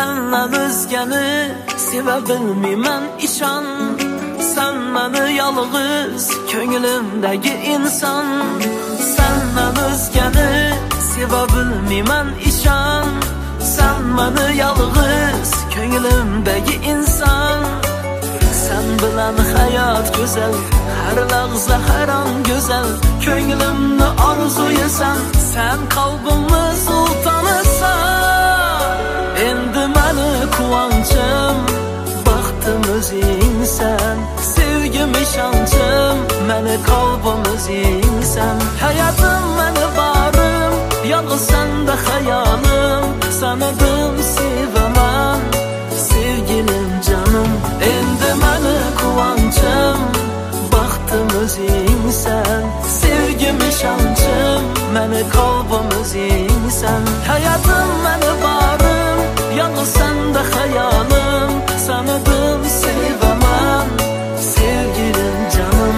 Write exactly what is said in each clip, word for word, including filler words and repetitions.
Sendan o'zgani seva bilmayman ishon. Sen meni yolg'iz ko'nglimdagi inson. Sendan o'zgani seva bilmayman ishon. Sen meni yolg'iz ko'nglimdagi inson. Sen bilan hayot go'zal, har lahza harom go'zal. Ko'nglimni orzuyasan, sen qalbimni sultonisan. Endi meni quvonchim, baxtim o'zingsan. Sevgim ishonchim, meni qalbim o'zingsan. Hayotim meni borim, yolg'iz senda hayolim. Sanadim sevaman, sevgilim canım. Endi meni quvonchim, baxtim o'zingsan. Sevgim ishonchim, meni qalbim o'zingsan. Hayotim meni borim, yolg'iz senda hayolim. Sanadim sevaman, sevgilim canım.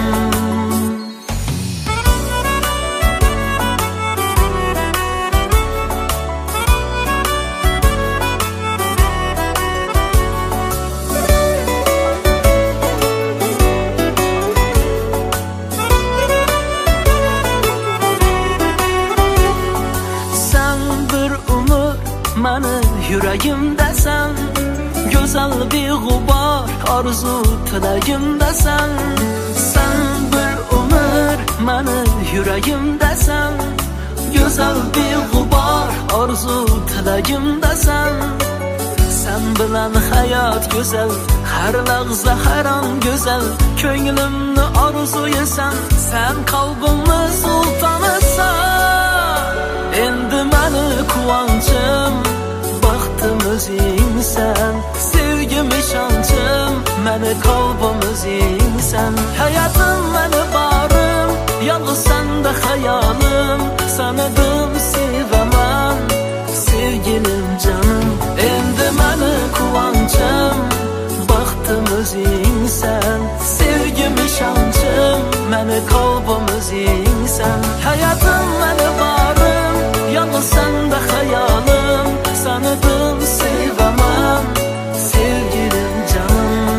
Mani yuragimdasan, go'zal beg'ubor orzu tilagimdasan. Sen bir umr mani yuragimdasan, go'zal beg'ubor orzu tilagimdasan. Sen bilan hayot go'zal, har lahza harom go'zal. Ko'nglimni orzuyasan, sen qalbimni sultonisan. Endi meni quvonchim, baxtim o'zingsan. Sevgim ishonchim, meni qalbim o'zingsan. Hayotim meni borim, yolg'iz senda hayolim. Sanadim sevaman, sevgilim canım. Endi meni quvonchim, baxtim o'zingsan. Sevgim ishonchim, meni qalbim o'zingsan. Hayotim meni borim, yolg'iz senda hayolim. Sanadim sevaman, sevgilim canım.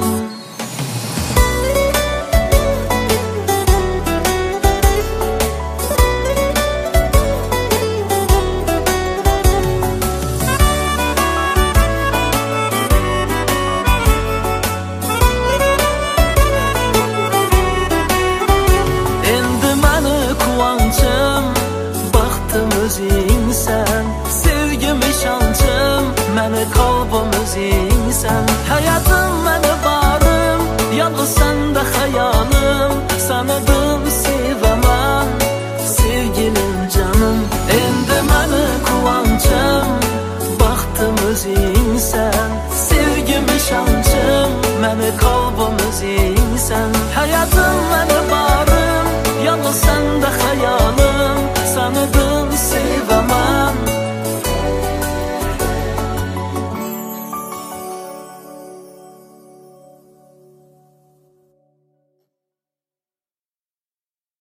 Endi meni quvonchim, baxtim o'zingsan. Sevgim ishonchim, meni qalbim o'zingsan. Hayotim meni borim, yolg'iz senda hayolim. Sanadim sevaman, sevgilim canım. Endi meni quvonchim, baxtim o'zingsan. Sevgim ishonchim, meni qalbim o'zingsan. Hayotim meni borim, yolg'iz senda hayolim. Sanadim sevaman.